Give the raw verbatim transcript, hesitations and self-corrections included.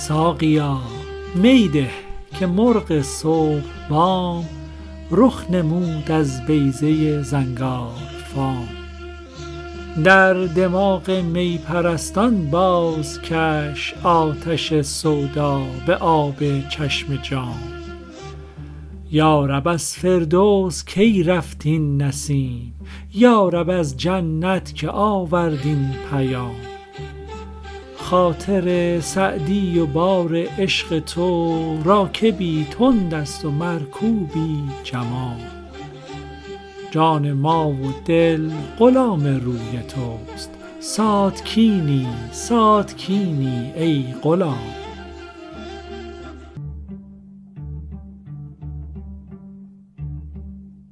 ساقیا می ده که مرغ صبح بام رخ نمود از بیضه زنگار فام. در دماغ می پرستان باز کش آتش سودا به آب چشم جام. یا رب از فردوس کی رفت این نسیم، یا رب از جنت که آورد این پیام. خاطر سعدی و بار عشق تو راکبی تند است و مرکوبی جمام. جان ما و دل غلام روی توست، ساتکینی ساتکینی ای غلام.